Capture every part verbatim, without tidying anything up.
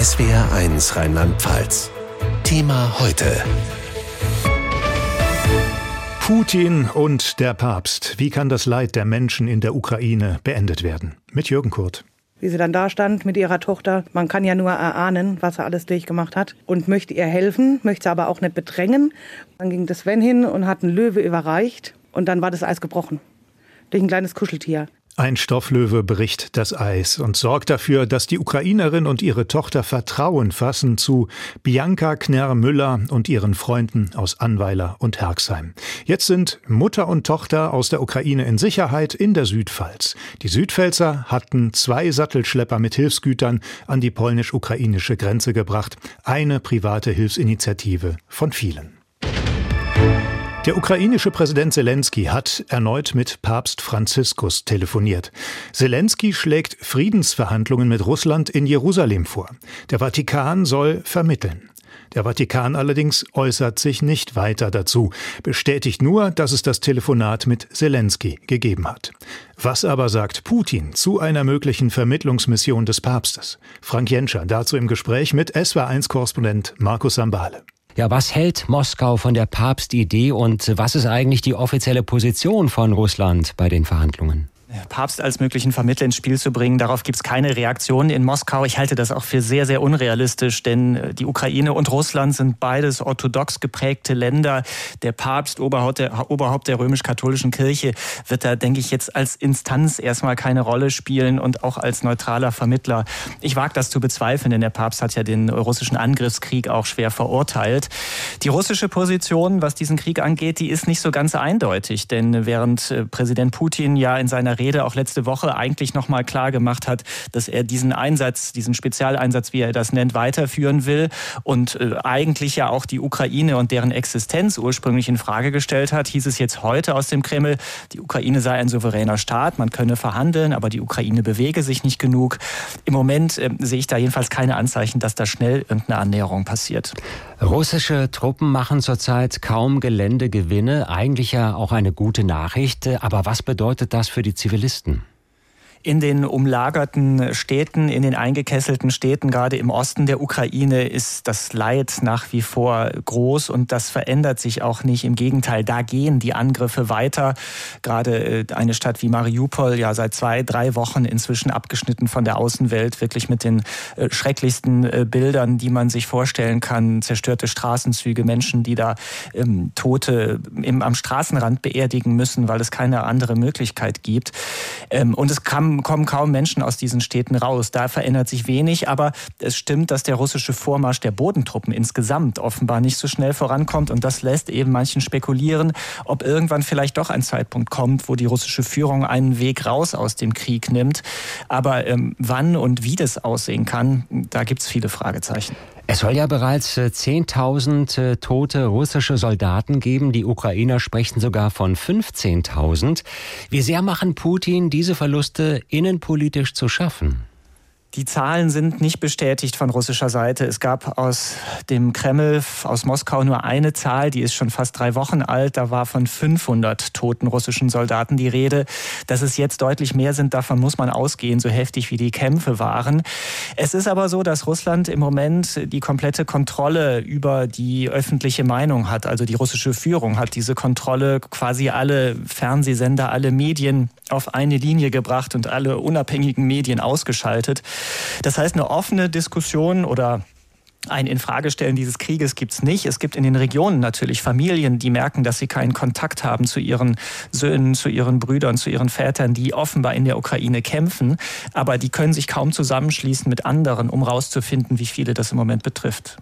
S W R eins Rheinland-Pfalz. Thema heute: Putin und der Papst. Wie kann das Leid der Menschen in der Ukraine beendet werden? Mit Jürgen Kurt. Wie sie dann da stand mit ihrer Tochter. Man kann ja nur erahnen, was er alles durchgemacht hat. Und möchte ihr helfen, möchte sie aber auch nicht bedrängen. Dann ging der Sven hin und hat einen Löwe überreicht. Und dann war das Eis gebrochen. Durch ein kleines Kuscheltier. Ein Stofflöwe bricht das Eis und sorgt dafür, dass die Ukrainerin und ihre Tochter Vertrauen fassen zu Bianca Knerr-Müller und ihren Freunden aus Annweiler und Herxheim. Jetzt sind Mutter und Tochter aus der Ukraine in Sicherheit in der Südpfalz. Die Südpfälzer hatten zwei Sattelschlepper mit Hilfsgütern an die polnisch-ukrainische Grenze gebracht. Eine private Hilfsinitiative von vielen. Der ukrainische Präsident Selenskyj hat erneut mit Papst Franziskus telefoniert. Selenskyj schlägt Friedensverhandlungen mit Russland in Jerusalem vor. Der Vatikan soll vermitteln. Der Vatikan allerdings äußert sich nicht weiter dazu, bestätigt nur, dass es das Telefonat mit Selenskyj gegeben hat. Was aber sagt Putin zu einer möglichen Vermittlungsmission des Papstes? Frank Jenscher dazu im Gespräch mit S W R eins Korrespondent Markus Sambale. Ja, was hält Moskau von der Papstidee und was ist eigentlich die offizielle Position von Russland bei den Verhandlungen? Papst als möglichen Vermittler ins Spiel zu bringen, darauf gibt es keine Reaktion in Moskau. Ich halte das auch für sehr, sehr unrealistisch, denn die Ukraine und Russland sind beides orthodox geprägte Länder. Der Papst, Oberhaupt der, Oberhaupt der römisch-katholischen Kirche, wird da, denke ich, jetzt als Instanz erstmal keine Rolle spielen und auch als neutraler Vermittler. Ich wage das zu bezweifeln, denn der Papst hat ja den russischen Angriffskrieg auch schwer verurteilt. Die russische Position, was diesen Krieg angeht, die ist nicht so ganz eindeutig, denn während Präsident Putin ja in seiner Rede auch letzte Woche eigentlich noch mal klar gemacht hat, dass er diesen Einsatz, diesen Spezialeinsatz, wie er das nennt, weiterführen will und äh, eigentlich ja auch die Ukraine und deren Existenz ursprünglich in Frage gestellt hat, hieß es jetzt heute aus dem Kreml, die Ukraine sei ein souveräner Staat, man könne verhandeln, aber die Ukraine bewege sich nicht genug. Im Moment äh, sehe ich da jedenfalls keine Anzeichen, dass da schnell irgendeine Annäherung passiert. Russische Truppen machen zurzeit kaum Geländegewinne, eigentlich ja auch eine gute Nachricht, aber was bedeutet das für die Zivilisten? In den umlagerten Städten, in den eingekesselten Städten, gerade im Osten der Ukraine, ist das Leid nach wie vor groß und das verändert sich auch nicht. Im Gegenteil, da gehen die Angriffe weiter. Gerade eine Stadt wie Mariupol, ja seit zwei, drei Wochen inzwischen abgeschnitten von der Außenwelt, wirklich mit den schrecklichsten Bildern, die man sich vorstellen kann. Zerstörte Straßenzüge, Menschen, die da ähm, Tote im, am Straßenrand beerdigen müssen, weil es keine andere Möglichkeit gibt. Ähm, und es kam kommen kaum Menschen aus diesen Städten raus. Da verändert sich wenig, aber es stimmt, dass der russische Vormarsch der Bodentruppen insgesamt offenbar nicht so schnell vorankommt und das lässt eben manchen spekulieren, ob irgendwann vielleicht doch ein Zeitpunkt kommt, wo die russische Führung einen Weg raus aus dem Krieg nimmt. Aber ähm, wann und wie das aussehen kann, da gibt es viele Fragezeichen. Es soll ja bereits zehntausend tote russische Soldaten geben. Die Ukrainer sprechen sogar von fünfzehntausend. Wie sehr machen Putin diese Verluste innenpolitisch zu schaffen? Die Zahlen sind nicht bestätigt von russischer Seite. Es gab aus dem Kreml, aus Moskau nur eine Zahl, die ist schon fast drei Wochen alt. Da war von fünfhundert toten russischen Soldaten die Rede. Dass es jetzt deutlich mehr sind, davon muss man ausgehen, so heftig wie die Kämpfe waren. Es ist aber so, dass Russland im Moment die komplette Kontrolle über die öffentliche Meinung hat. Also die russische Führung hat diese Kontrolle, quasi alle Fernsehsender, alle Medien auf eine Linie gebracht und alle unabhängigen Medien ausgeschaltet. Das heißt, eine offene Diskussion oder ein Infragestellen dieses Krieges gibt es nicht. Es gibt in den Regionen natürlich Familien, die merken, dass sie keinen Kontakt haben zu ihren Söhnen, zu ihren Brüdern, zu ihren Vätern, die offenbar in der Ukraine kämpfen. Aber die können sich kaum zusammenschließen mit anderen, um rauszufinden, wie viele das im Moment betrifft.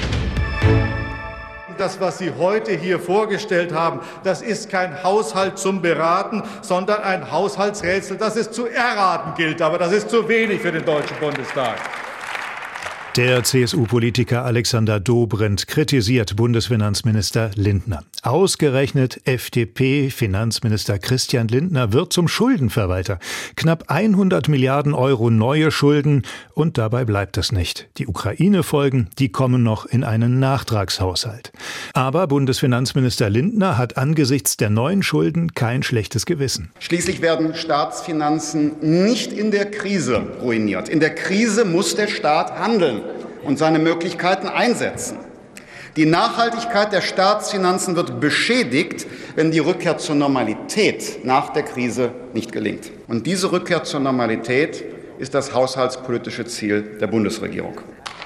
Das, was Sie heute hier vorgestellt haben, das ist kein Haushalt zum Beraten, sondern ein Haushaltsrätsel, das es zu erraten gilt. Aber das ist zu wenig für den Deutschen Bundestag. Der C S U-Politiker Alexander Dobrindt kritisiert Bundesfinanzminister Lindner. Ausgerechnet F D P-Finanzminister Christian Lindner wird zum Schuldenverwalter. Knapp hundert Milliarden Euro neue Schulden und dabei bleibt es nicht. Die Ukraine-Folgen, die kommen noch in einen Nachtragshaushalt. Aber Bundesfinanzminister Lindner hat angesichts der neuen Schulden kein schlechtes Gewissen. Schließlich werden Staatsfinanzen nicht in der Krise ruiniert. In der Krise muss der Staat handeln. und seine Möglichkeiten einsetzen. Die Nachhaltigkeit der Staatsfinanzen wird beschädigt, wenn die Rückkehr zur Normalität nach der Krise nicht gelingt. Und diese Rückkehr zur Normalität ist das haushaltspolitische Ziel der Bundesregierung.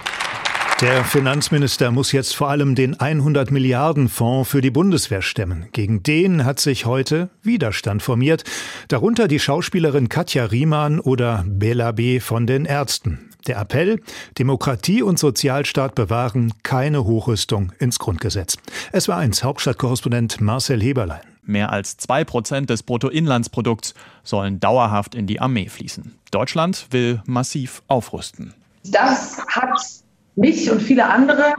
Der Finanzminister muss jetzt vor allem den hundert Milliarden Fonds für die Bundeswehr stemmen. Gegen den hat sich heute Widerstand formiert, darunter die Schauspielerin Katja Riemann oder Bela B. von den Ärzten. Der Appell: Demokratie und Sozialstaat bewahren, keine Hochrüstung ins Grundgesetz. S W R eins Hauptstadtkorrespondent Marcel Heberlein. Mehr als zwei Prozent des Bruttoinlandsprodukts sollen dauerhaft in die Armee fließen. Deutschland will massiv aufrüsten. Das hat mich und viele andere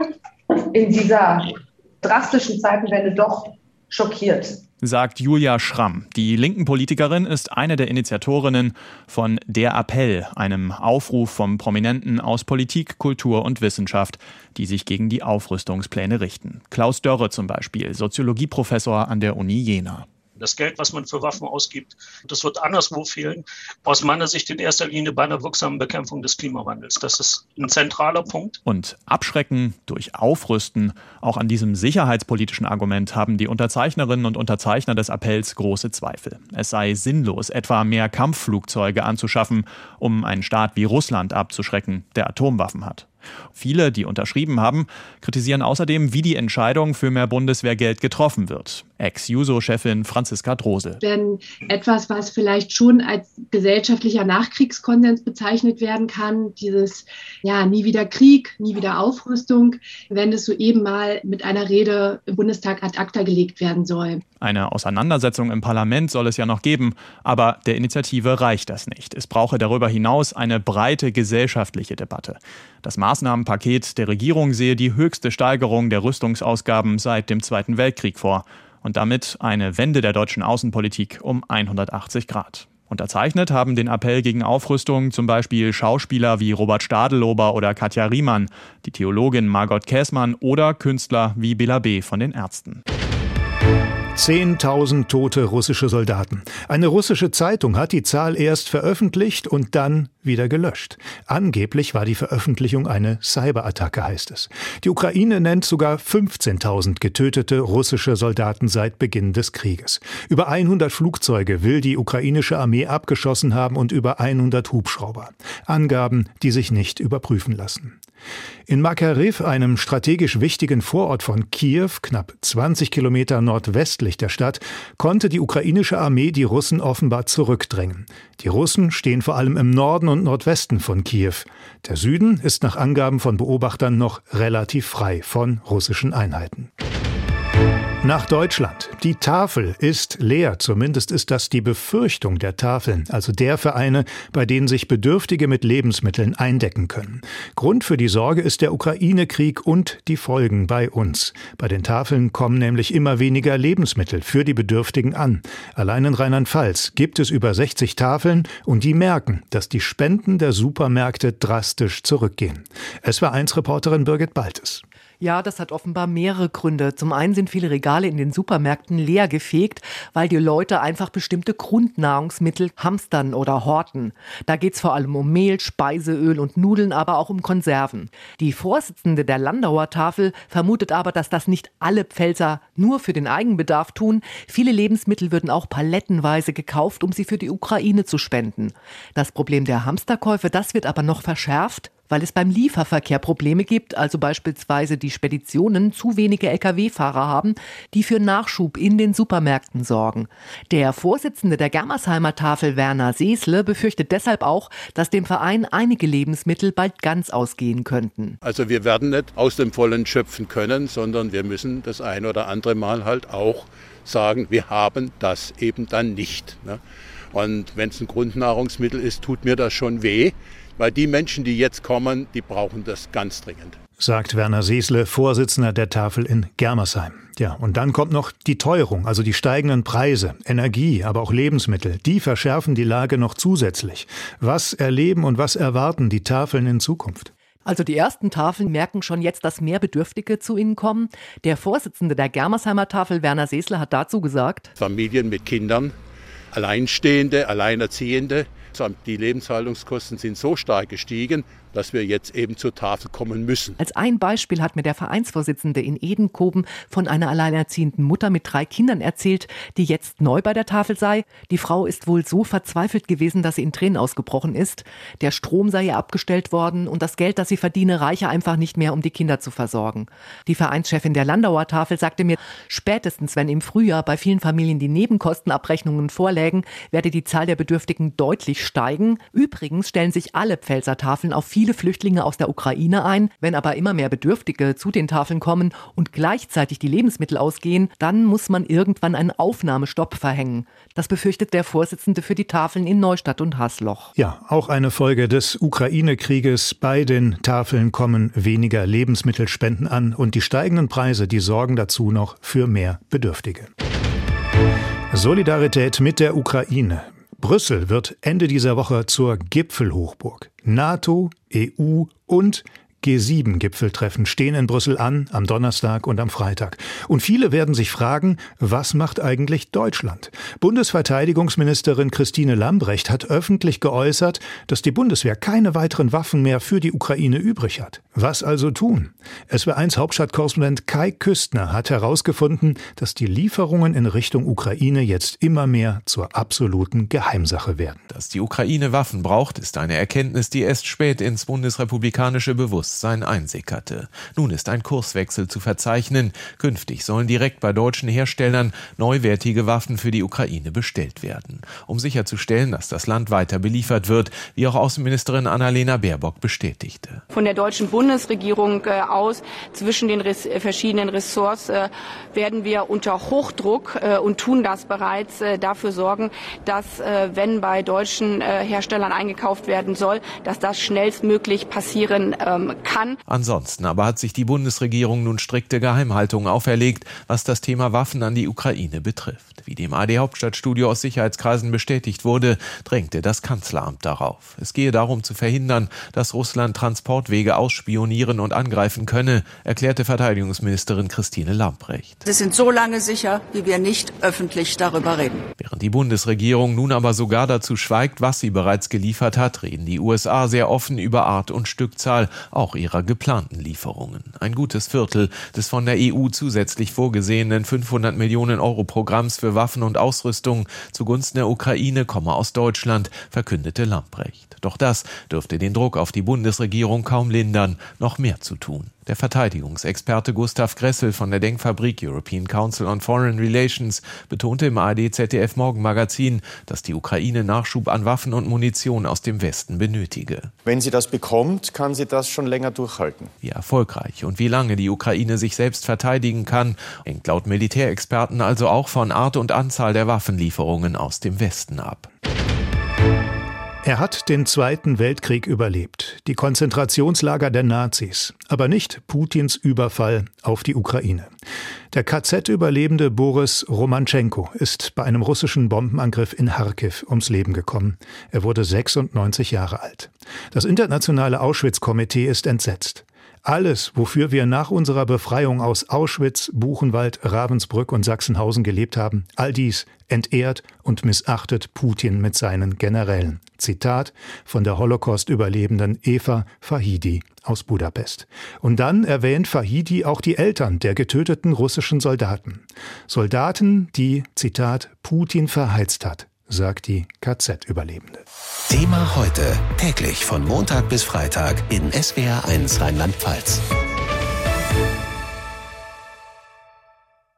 in dieser drastischen Zeitenwende doch schockiert, sagt Julia Schramm. Die linken Politikerin ist eine der Initiatorinnen von Der Appell, einem Aufruf von Prominenten aus Politik, Kultur und Wissenschaft, die sich gegen die Aufrüstungspläne richten. Klaus Dörre zum Beispiel, Soziologieprofessor an der Uni Jena. Das Geld, was man für Waffen ausgibt, das wird anderswo fehlen. Aus meiner Sicht in erster Linie bei einer wirksamen Bekämpfung des Klimawandels. Das ist ein zentraler Punkt. Und abschrecken durch Aufrüsten, auch an diesem sicherheitspolitischen Argument haben die Unterzeichnerinnen und Unterzeichner des Appells große Zweifel. Es sei sinnlos, etwa mehr Kampfflugzeuge anzuschaffen, um einen Staat wie Russland abzuschrecken, der Atomwaffen hat. Viele, die unterschrieben haben, kritisieren außerdem, wie die Entscheidung für mehr Bundeswehrgeld getroffen wird. Ex-Juso-Chefin Franziska Drosel. Wenn etwas, was vielleicht schon als gesellschaftlicher Nachkriegskonsens bezeichnet werden kann, dieses ja nie wieder Krieg, nie wieder Aufrüstung, wenn es so eben mal mit einer Rede im Bundestag ad acta gelegt werden soll. Eine Auseinandersetzung im Parlament soll es ja noch geben, aber der Initiative reicht das nicht. Es brauche darüber hinaus eine breite gesellschaftliche Debatte. Das Maßnahmenpaket der Regierung sehe die höchste Steigerung der Rüstungsausgaben seit dem Zweiten Weltkrieg vor und damit eine Wende der deutschen Außenpolitik um hundertachtzig Grad. Unterzeichnet haben den Appell gegen Aufrüstung zum Beispiel Schauspieler wie Robert Stadelober oder Katja Riemann, die Theologin Margot Käßmann oder Künstler wie Bela B. von den Ärzten. zehntausend tote russische Soldaten. Eine russische Zeitung hat die Zahl erst veröffentlicht und dann wieder gelöscht. Angeblich war die Veröffentlichung eine Cyberattacke, heißt es. Die Ukraine nennt sogar fünfzehntausend getötete russische Soldaten seit Beginn des Krieges. Über hundert Flugzeuge will die ukrainische Armee abgeschossen haben und über hundert Hubschrauber. Angaben, die sich nicht überprüfen lassen. In Makaryw, einem strategisch wichtigen Vorort von Kiew, knapp zwanzig Kilometer nordwestlich der Stadt, konnte die ukrainische Armee die Russen offenbar zurückdrängen. Die Russen stehen vor allem im Norden und Nordwesten von Kiew. Der Süden ist nach Angaben von Beobachtern noch relativ frei von russischen Einheiten. Nach Deutschland. Die Tafel ist leer. Zumindest ist das die Befürchtung der Tafeln, also der Vereine, bei denen sich Bedürftige mit Lebensmitteln eindecken können. Grund für die Sorge ist der Ukraine-Krieg und die Folgen bei uns. Bei den Tafeln kommen nämlich immer weniger Lebensmittel für die Bedürftigen an. Allein in Rheinland-Pfalz gibt es über sechzig Tafeln und die merken, dass die Spenden der Supermärkte drastisch zurückgehen. S W R eins Reporterin Birgit Baltes. Ja, das hat offenbar mehrere Gründe. Zum einen sind viele Regale in den Supermärkten leer gefegt, weil die Leute einfach bestimmte Grundnahrungsmittel hamstern oder horten. Da geht's vor allem um Mehl, Speiseöl und Nudeln, aber auch um Konserven. Die Vorsitzende der Landauer Tafel vermutet aber, dass das nicht alle Pfälzer nur für den Eigenbedarf tun. Viele Lebensmittel würden auch palettenweise gekauft, um sie für die Ukraine zu spenden. Das Problem der Hamsterkäufe, das wird aber noch verschärft, weil es beim Lieferverkehr Probleme gibt, also beispielsweise die Speditionen zu wenige L K W-Fahrer haben, die für Nachschub in den Supermärkten sorgen. Der Vorsitzende der Germersheimer Tafel, Werner Seesle, befürchtet deshalb auch, dass dem Verein einige Lebensmittel bald ganz ausgehen könnten. Also wir werden nicht aus dem Vollen schöpfen können, sondern wir müssen das ein oder andere Mal halt auch sagen, wir haben das eben dann nicht. Ne? Und wenn es ein Grundnahrungsmittel ist, tut mir das schon weh. Weil die Menschen, die jetzt kommen, die brauchen das ganz dringend. Sagt Werner Seesle, Vorsitzender der Tafel in Germersheim. Ja, und dann kommt noch die Teuerung, also die steigenden Preise, Energie, aber auch Lebensmittel. Die verschärfen die Lage noch zusätzlich. Was erleben und was erwarten die Tafeln in Zukunft? Also die ersten Tafeln merken schon jetzt, dass mehr Bedürftige zu ihnen kommen. Der Vorsitzende der Germersheimer Tafel, Werner Seesle, hat dazu gesagt: Familien mit Kindern, Alleinstehende, Alleinerziehende. Die Lebenshaltungskosten sind so stark gestiegen, dass wir jetzt eben zur Tafel kommen müssen. Als ein Beispiel hat mir der Vereinsvorsitzende in Edenkoben von einer alleinerziehenden Mutter mit drei Kindern erzählt, die jetzt neu bei der Tafel sei. Die Frau ist wohl so verzweifelt gewesen, dass sie in Tränen ausgebrochen ist. Der Strom sei ihr abgestellt worden und das Geld, das sie verdiene, reiche einfach nicht mehr, um die Kinder zu versorgen. Die Vereinschefin der Landauer Tafel sagte mir, spätestens wenn im Frühjahr bei vielen Familien die Nebenkostenabrechnungen vorlägen, werde die Zahl der Bedürftigen deutlich steigen. Übrigens stellen sich alle Pfälzer Tafeln auf viele Flüchtlinge aus der Ukraine ein. Wenn aber immer mehr Bedürftige zu den Tafeln kommen und gleichzeitig die Lebensmittel ausgehen, dann muss man irgendwann einen Aufnahmestopp verhängen. Das befürchtet der Vorsitzende für die Tafeln in Neustadt und Hasloch. Ja, auch eine Folge des Ukraine-Krieges. Bei den Tafeln kommen weniger Lebensmittelspenden an und die steigenden Preise, die sorgen dazu noch für mehr Bedürftige. Solidarität mit der Ukraine. Brüssel wird Ende dieser Woche zur Gipfelhochburg. NATO, E U und G sieben Gipfeltreffen stehen in Brüssel an, am Donnerstag und am Freitag. Und viele werden sich fragen, was macht eigentlich Deutschland? Bundesverteidigungsministerin Christine Lambrecht hat öffentlich geäußert, dass die Bundeswehr keine weiteren Waffen mehr für die Ukraine übrig hat. Was also tun? S W eins Hauptstadtkorrespondent Kai Küstner hat herausgefunden, dass die Lieferungen in Richtung Ukraine jetzt immer mehr zur absoluten Geheimsache werden. Dass die Ukraine Waffen braucht, ist eine Erkenntnis, die erst spät ins bundesrepublikanische Bewusstsein einsickerte. Nun ist ein Kurswechsel zu verzeichnen. Künftig sollen direkt bei deutschen Herstellern neuwertige Waffen für die Ukraine bestellt werden, um sicherzustellen, dass das Land weiter beliefert wird, wie auch Außenministerin Annalena Baerbock bestätigte. Von der deutschen Bundesregierung äh, aus zwischen den res- verschiedenen Ressorts äh, werden wir unter Hochdruck äh, und tun das bereits äh, dafür sorgen, dass äh, wenn bei deutschen äh, Herstellern eingekauft werden soll, dass das schnellstmöglich passieren ähm, kann. Ansonsten aber hat sich die Bundesregierung nun strikte Geheimhaltung auferlegt, was das Thema Waffen an die Ukraine betrifft. Wie dem A R D Hauptstadtstudio aus Sicherheitskreisen bestätigt wurde, drängte das Kanzleramt darauf. Es gehe darum zu verhindern, dass Russland Transportwege ausspionieren und angreifen könne, erklärte Verteidigungsministerin Christine Lambrecht. Sie sind so lange sicher, wie wir nicht öffentlich darüber reden. Während die Bundesregierung nun aber sogar dazu schweigt, was sie bereits geliefert hat, reden die U S A sehr offen über Art und Stückzahl, auch ihrer geplanten Lieferungen. Ein gutes Viertel des von der E U zusätzlich vorgesehenen fünfhundert Millionen Euro Programms für Waffen und Ausrüstung zugunsten der Ukraine komme aus Deutschland, verkündete Lambrecht. Doch das dürfte den Druck auf die Bundesregierung kaum lindern, noch mehr zu tun. Der Verteidigungsexperte Gustav Gressel von der Denkfabrik European Council on Foreign Relations betonte im A R D Z D F Morgenmagazin, dass die Ukraine Nachschub an Waffen und Munition aus dem Westen benötige. Wenn sie das bekommt, kann sie das schon länger durchhalten. Wie erfolgreich und wie lange die Ukraine sich selbst verteidigen kann, hängt laut Militärexperten also auch von Art und Anzahl der Waffenlieferungen aus dem Westen ab. Er hat den Zweiten Weltkrieg überlebt, die Konzentrationslager der Nazis, aber nicht Putins Überfall auf die Ukraine. Der K Z-Überlebende Boris Romanchenko ist bei einem russischen Bombenangriff in Charkiw ums Leben gekommen. Er wurde sechsundneunzig Jahre alt. Das internationale Auschwitz-Komitee ist entsetzt. Alles, wofür wir nach unserer Befreiung aus Auschwitz, Buchenwald, Ravensbrück und Sachsenhausen gelebt haben, all dies entehrt und missachtet Putin mit seinen Generälen. Zitat von der Holocaust-Überlebenden Eva Fahidi aus Budapest. Und dann erwähnt Fahidi auch die Eltern der getöteten russischen Soldaten. Soldaten, die, Zitat, Putin verheizt hat, sagt die K Z-Überlebende. Thema heute, täglich von Montag bis Freitag in S W R eins Rheinland-Pfalz.